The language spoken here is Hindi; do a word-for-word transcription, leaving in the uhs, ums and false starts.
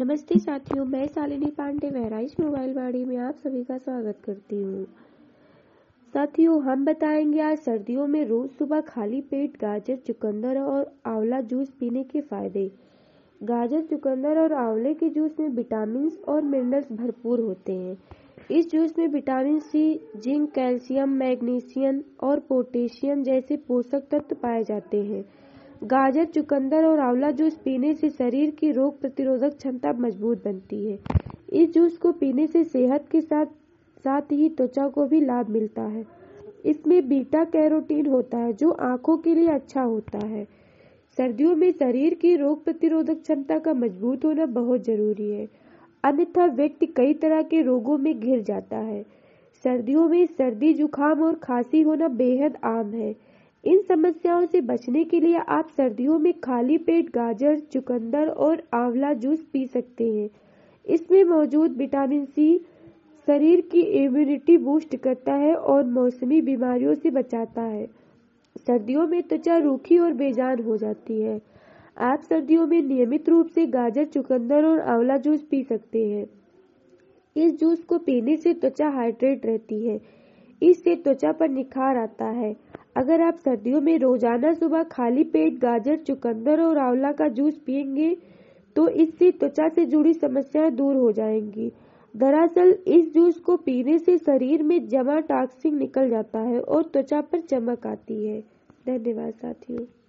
नमस्ते साथियों, मैं शालिनी पांडे बहराइच मोबाइल वाड़ी में आप सभी का स्वागत करती हूँ। साथियों, हम बताएंगे आज सर्दियों में रोज सुबह खाली पेट गाजर, चुकंदर और आंवला जूस पीने के फायदे। गाजर, चुकंदर और आंवले के जूस में विटामिन और मिनरल्स भरपूर होते हैं। इस जूस में vitamin C, zinc, calcium, magnesium और पोटेशियम जैसे पोषक तत्व पाए जाते हैं। गाजर, चुकंदर और आंवला जूस पीने से शरीर की रोग प्रतिरोधक क्षमता मजबूत बनती है। इस जूस को पीने से सेहत के साथ साथ ही त्वचा को भी लाभ मिलता है। इसमें बीटा कैरोटीन होता है जो आंखों के लिए अच्छा होता है। सर्दियों में शरीर की रोग प्रतिरोधक क्षमता का मजबूत होना बहुत जरूरी है, अन्यथा व्यक्ति कई तरह के रोगों में घिर जाता है। सर्दियों में सर्दी, जुकाम और खांसी होना बेहद आम है। इन समस्याओं से बचने के लिए आप सर्दियों में खाली पेट गाजर, चुकंदर और आंवला जूस पी सकते हैं। इसमें मौजूद विटामिन सी शरीर की इम्यूनिटी बूस्ट करता है और मौसमी बीमारियों से बचाता है। सर्दियों में त्वचा रूखी और बेजान हो जाती है। आप सर्दियों में नियमित रूप से गाजर, चुकंदर और आंवला जूस पी सकते हैं। इस जूस को पीने से त्वचा हाइड्रेट रहती है। इससे त्वचा पर निखार आता है। अगर आप सर्दियों में रोजाना सुबह खाली पेट गाजर, चुकंदर और आंवला का जूस पिएंगे तो इससे त्वचा से जुड़ी समस्याएं दूर हो जाएंगी। दरअसल इस जूस को पीने से शरीर में जमा टॉक्सिन निकल जाता है और त्वचा पर चमक आती है। धन्यवाद साथियों।